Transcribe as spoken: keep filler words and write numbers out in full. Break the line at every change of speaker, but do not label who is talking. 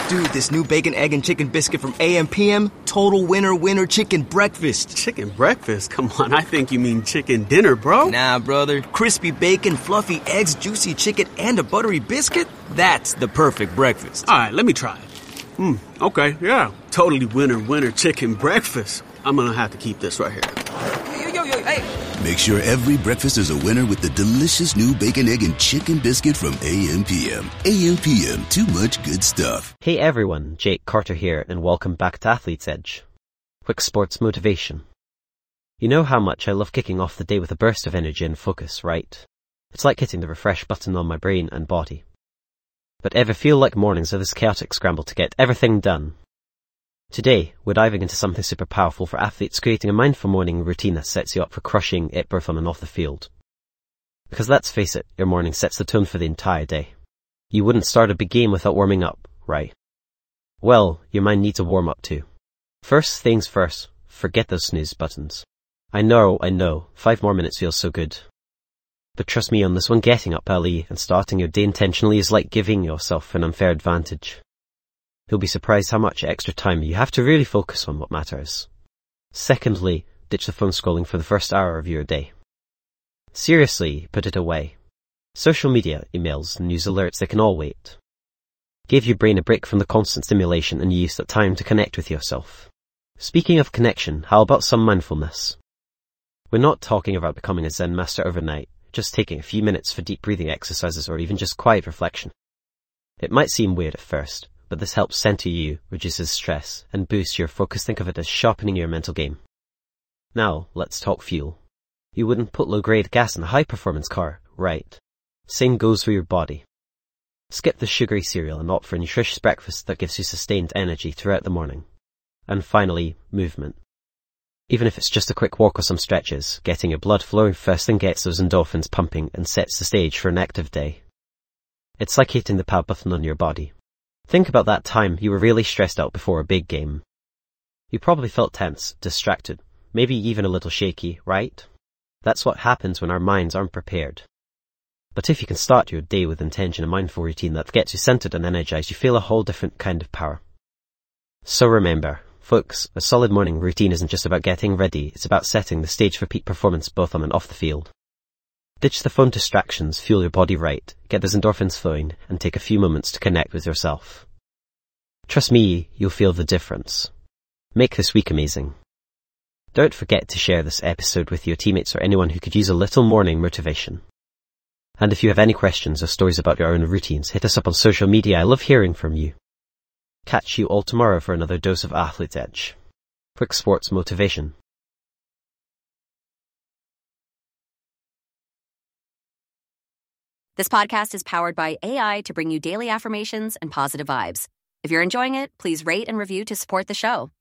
Dude, this new bacon, egg, and chicken biscuit from A M P M, total winner winner chicken breakfast.
Chicken breakfast? Come on, I think you mean chicken dinner, bro.
Nah, brother. Crispy bacon, fluffy eggs, juicy chicken, and a buttery biscuit? That's the perfect breakfast.
All right, let me try it. Hmm, okay, yeah. Totally winner winner chicken breakfast. I'm gonna have to keep this right here.
Yo, yo, yo, hey.
Make sure every breakfast is a winner with the delicious new bacon, egg, and chicken biscuit from A M P M. A M P M, too much good stuff.
Hey everyone, Jake Carter here, and welcome back to Athlete's Edge. Quick sports motivation. You know how much I love kicking off the day with a burst of energy and focus, right? It's like hitting the refresh button on my brain and body. But ever feel like mornings are this chaotic scramble to get everything done? Today, we're diving into something super powerful for athletes, creating a mindful morning routine that sets you up for crushing it both on and off the field. Because let's face it, your morning sets the tone for the entire day. You wouldn't start a big game without warming up, right? Well, your mind needs a warm-up too. First things first, forget those snooze buttons. I know, I know, five more minutes feels so good. But trust me on this one, getting up early and starting your day intentionally is like giving yourself an unfair advantage. You'll be surprised how much extra time you have to really focus on what matters. Secondly, ditch the phone scrolling for the first hour of your day. Seriously, put it away. Social media, emails, news alerts, they can all wait. Give your brain a break from the constant stimulation and use that time to connect with yourself. Speaking of connection, how about some mindfulness? We're not talking about becoming a Zen master overnight, just taking a few minutes for deep breathing exercises or even just quiet reflection. It might seem weird at first, but this helps center you, reduces stress, and boosts your focus. Think of it as sharpening your mental game. Now, let's talk fuel. You wouldn't put low-grade gas in a high-performance car, right? Same goes for your body. Skip the sugary cereal and opt for a nutritious breakfast that gives you sustained energy throughout the morning. And finally, movement. Even if it's just a quick walk or some stretches, getting your blood flowing first thing gets those endorphins pumping and sets the stage for an active day. It's like hitting the power button on your body. Think about that time you were really stressed out before a big game. You probably felt tense, distracted, maybe even a little shaky, right? That's what happens when our minds aren't prepared. But if you can start your day with intention and mindful routine that gets you centered and energized, you feel a whole different kind of power. So remember, folks, a solid morning routine isn't just about getting ready, it's about setting the stage for peak performance both on and off the field. Ditch the phone distractions, fuel your body right, get those endorphins flowing, and take a few moments to connect with yourself. Trust me, you'll feel the difference. Make this week amazing. Don't forget to share this episode with your teammates or anyone who could use a little morning motivation. And if you have any questions or stories about your own routines, hit us up on social media. I love hearing from you. Catch you all tomorrow for another dose of Athlete's Edge. Quick sports motivation.
This podcast is powered by A I to bring you daily affirmations and positive vibes. If you're enjoying it, please rate and review to support the show.